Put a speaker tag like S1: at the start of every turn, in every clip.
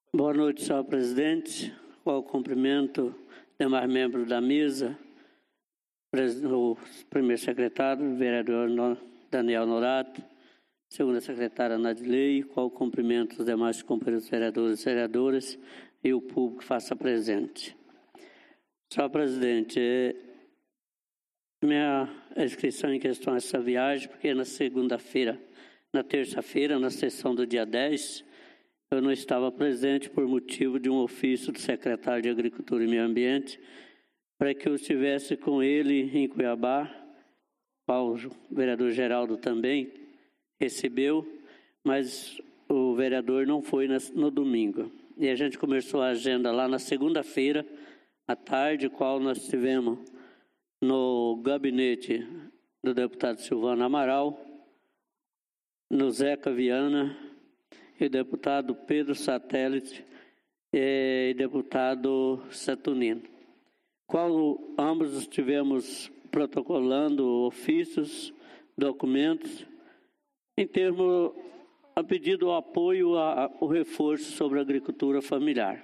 S1: Boa noite, senhor presidente. Com o cumprimento demais membros da mesa, o primeiro secretário, o vereador Daniel Norato, segunda secretária Nadilei, com o cumprimento dos demais companheiros vereadores e vereadoras e o público que faça presente. Senhor presidente, minha inscrição em questão a essa viagem, porque na terça-feira, na sessão do dia 10, eu não estava presente por motivo de um ofício do secretário de Agricultura e Meio Ambiente para que eu estivesse com ele em Cuiabá, qual o vereador Geraldo também recebeu, mas o vereador não foi no domingo. E a gente começou a agenda lá na segunda-feira, à tarde, qual nós tivemos no gabinete do deputado Silvano Amaral, no Zeca Viana, e deputado Pedro Satélite e deputado Saturnino, qual ambos estivemos protocolando ofícios, documentos, em termos a pedido do apoio ao reforço sobre a agricultura familiar.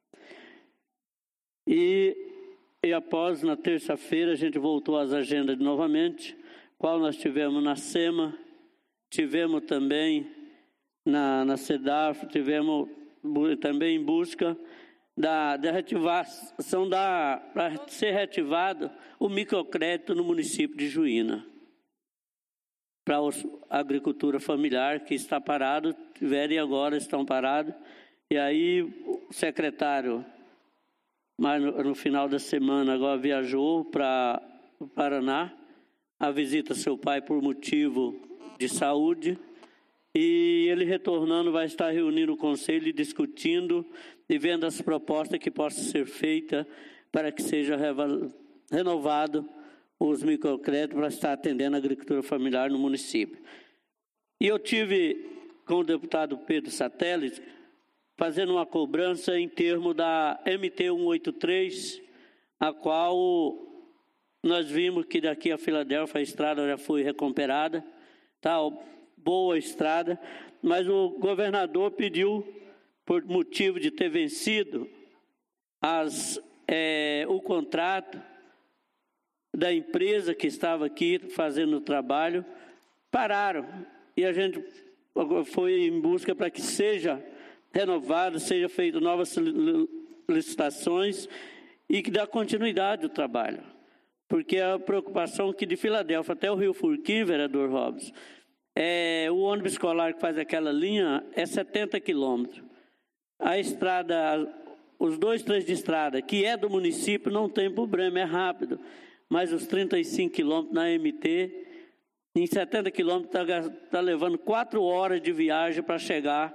S1: E após, na terça-feira, a gente voltou às agendas novamente, qual nós tivemos na SEMA, tivemos também na CEDAF, tivemos também em busca da reativação, para ser reativado o microcrédito no município de Juína, para a agricultura familiar que está parado, tiveram e agora estão parados. E aí o secretário, mas no final da semana, agora viajou para o Paraná, a visita seu pai por motivo de saúde, e ele retornando vai estar reunindo o conselho e discutindo e vendo as propostas que possam ser feitas para que seja renovado os microcréditos para estar atendendo a agricultura familiar no município. E eu tive com o deputado Pedro Satélite fazendo uma cobrança em termos da MT 183, a qual nós vimos que daqui a Filadélfia a estrada já foi recuperada, tá? Boa estrada, mas o governador pediu, por motivo de ter vencido o contrato da empresa que estava aqui fazendo o trabalho, pararam. E a gente foi em busca para que seja renovado, seja feito novas licitações e que dê continuidade ao trabalho. Porque a preocupação que de Filadélfia até o Rio Furquim, vereador Robson, o ônibus escolar que faz aquela linha é 70 quilômetros. A estrada, os 2 trechos de estrada, que é do município, não tem problema, é rápido. Mas os 35 quilômetros na MT, em 70 quilômetros, está levando 4 horas de viagem para chegar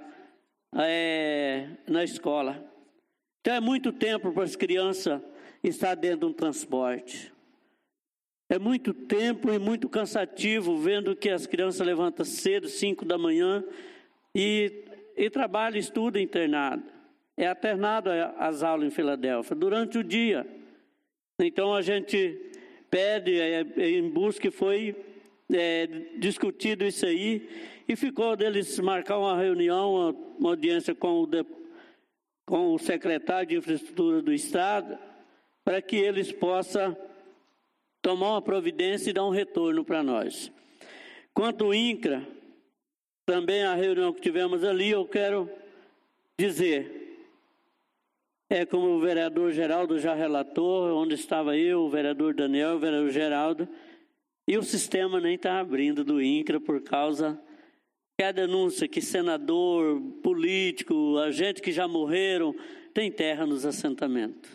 S1: na escola. Então é muito tempo para as crianças estar dentro de um transporte. É muito tempo e muito cansativo vendo que as crianças levantam cedo, 5 da manhã, e trabalham, estudam internado. É alternado as aulas em Filadélfia, durante o dia. Então a gente pede, em busca, que foi discutido isso aí, e ficou deles marcar uma reunião, uma audiência com o secretário de Infraestrutura do Estado, para que eles possam tomar uma providência e dar um retorno para nós. Quanto ao INCRA, também a reunião que tivemos ali, eu quero dizer, como o vereador Geraldo já relatou, onde estava eu, o vereador Daniel, o vereador Geraldo, e o sistema nem está abrindo do INCRA por causa que a denúncia que senador, político, a gente que já morreram, tem terra nos assentamentos.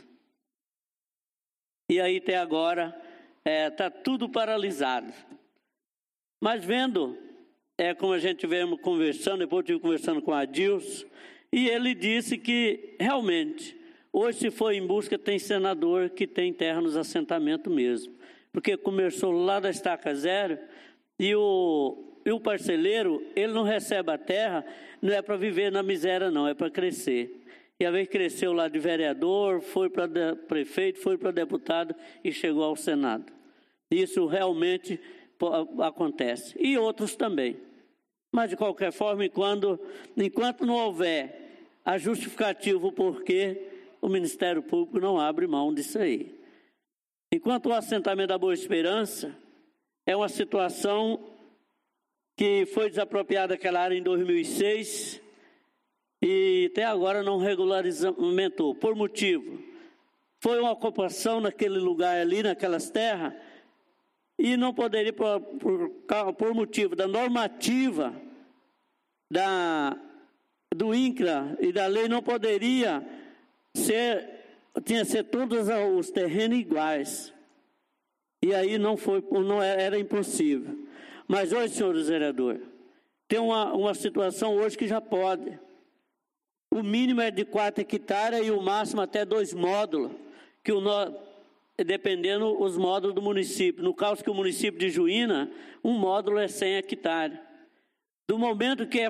S1: E aí até agora está tudo paralisado. Mas vendo, como a gente veio conversando, depois eu estive conversando com a Adilson, e ele disse que realmente, hoje se for em busca, tem senador que tem terra nos assentamentos mesmo. Porque começou lá da estaca zero, e o parceleiro, ele não recebe a terra, não é para viver na miséria não, é para crescer. E a vez cresceu lá de vereador, foi para prefeito, foi para deputado e chegou ao Senado. Isso realmente acontece. E outros também. Mas, de qualquer forma, enquanto não houver a justificativa porque o Ministério Público não abre mão disso aí. Enquanto o assentamento da Boa Esperança é uma situação que foi desapropriada aquela área em 2006 e até agora não regulamentou, por motivo. Foi uma ocupação naquele lugar ali, naquelas terras, e não poderia, por motivo da normativa do INCRA e da lei, não poderia tinha que ser todos os terrenos iguais. E aí era impossível. Mas hoje, senhores vereadores, tem uma situação hoje que já pode. O mínimo é de 4 hectares e o máximo até 2 módulos, dependendo os módulos do município. No caso que o município de Juína, um módulo é 100 hectares. Do momento que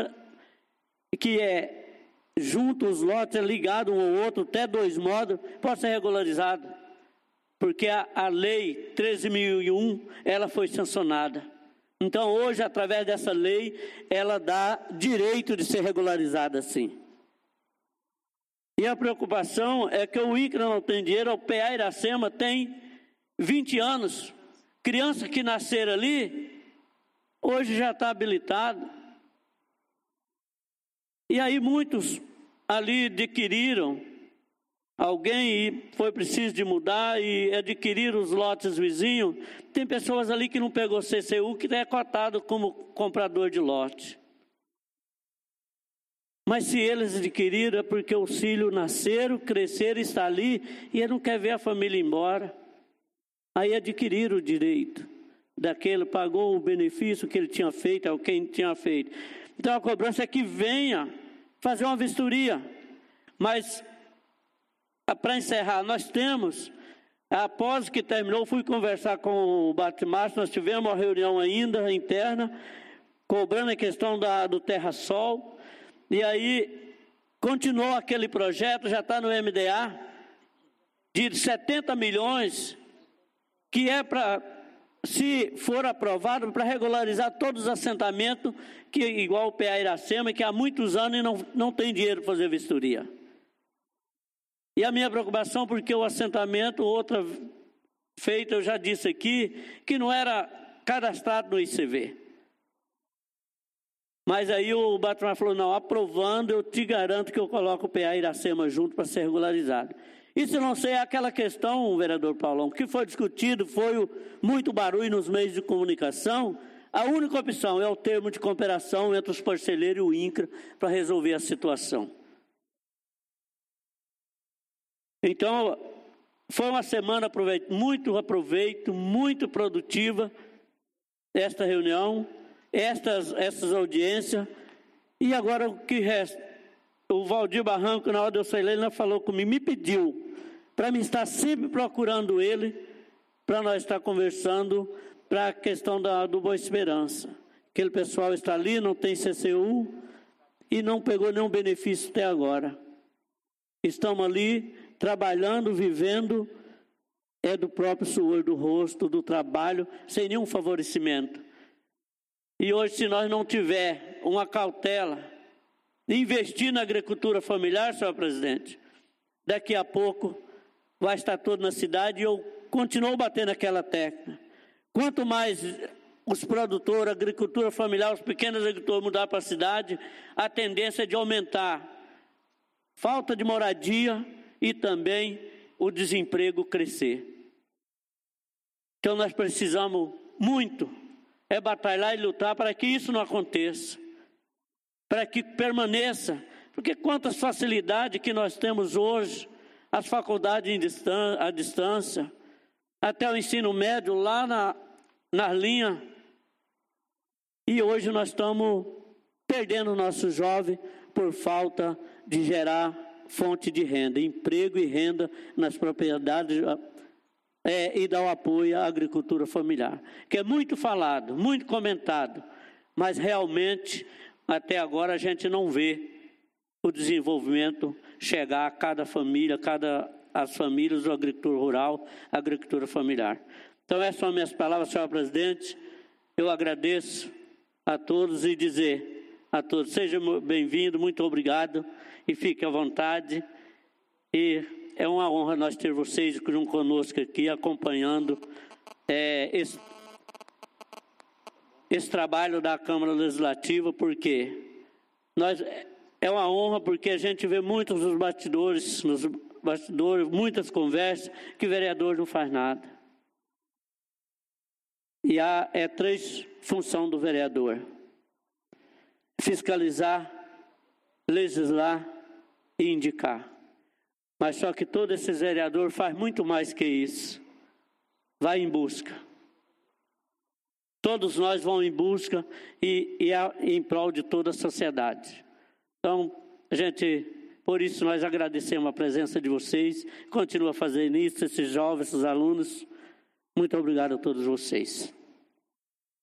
S1: é junto os lotes, ligado um ao outro, até 2 módulos, pode ser regularizado. Porque a lei 13.001, ela foi sancionada. Então, hoje, através dessa lei, ela dá direito de ser regularizada assim. E a preocupação é que o INCRA não tem dinheiro, o PA Iracema tem 20 anos. Criança que nascer ali, hoje já está habilitado. E aí muitos ali adquiriram, alguém foi preciso de mudar e adquirir os lotes vizinhos. Tem pessoas ali que não pegou CCU, que é cotado como comprador de lote. Mas se eles adquiriram é porque os filhos nasceram, cresceram, está ali, e ele não quer ver a família embora. Aí adquiriram o direito daquele, pagou o benefício que ele tinha feito, ou quem tinha feito. Então a cobrança é que venha fazer uma vistoria. Mas, para encerrar, nós temos, após que terminou, fui conversar com o Bate-Márcio, nós tivemos uma reunião ainda interna, cobrando a questão do Terra-Sol, e aí continuou aquele projeto, já está no MDA, de 70 milhões, que é para, se for aprovado, para regularizar todos os assentamentos, que igual o PA Iracema, que há muitos anos não tem dinheiro para fazer vistoria. E a minha preocupação, porque o assentamento, outra feita, eu já disse aqui, que não era cadastrado no ICV. Mas aí o Batman falou, não, aprovando, eu te garanto que eu coloco o PA Iracema junto para ser regularizado. Isso não sei, é aquela questão, vereador Paulão, que foi discutido, foi muito barulho nos meios de comunicação. A única opção é o termo de cooperação entre os parceleiros e o INCRA para resolver a situação. Então, foi uma semana muito produtiva esta reunião, essas audiências. E agora o que resta? O Valdir Barranco, na hora de eu sair, ele falou comigo, me pediu para me estar sempre procurando ele, para nós estar conversando para a questão do Boa Esperança. Aquele pessoal está ali, não tem CCU e não pegou nenhum benefício até agora. Estamos ali trabalhando, vivendo, é do próprio suor do rosto, do trabalho, sem nenhum favorecimento. E hoje, se nós não tiver uma cautela, investir na agricultura familiar, senhor presidente, daqui a pouco vai estar todo na cidade e eu continuo batendo aquela tecla. Quanto mais os produtores, a agricultura familiar, os pequenos agricultores mudar para a cidade, a tendência é de aumentar falta de moradia e também o desemprego crescer. Então nós precisamos muito batalhar e lutar para que isso não aconteça, para que permaneça, porque quantas facilidades que nós temos hoje, as faculdades à distância, até o ensino médio lá na linha, e hoje nós estamos perdendo nossos jovens por falta de gerar fonte de renda, emprego e renda nas propriedades e dar o apoio à agricultura familiar, que é muito falado, muito comentado, mas realmente até agora a gente não vê o desenvolvimento chegar a cada família, as famílias do agricultor rural, agricultura familiar. Então essas são minhas palavras, senhor presidente. Eu agradeço a todos e dizer a todos, sejam bem-vindos, muito obrigado. e fique à vontade. E é uma honra nós ter vocês junto conosco aqui, acompanhando esse trabalho da Câmara Legislativa, porque é uma honra, porque a gente vê muitos nos bastidores, muitas conversas, que o vereador não faz nada. E há 3 funções do vereador: fiscalizar, legislar e indicar. Mas só que todo esse vereador faz muito mais que isso. Vai em busca. Todos nós vamos em busca e em prol de toda a sociedade. Então, por isso nós agradecemos a presença de vocês. Continua fazendo isso, esses jovens, esses alunos. Muito obrigado a todos vocês.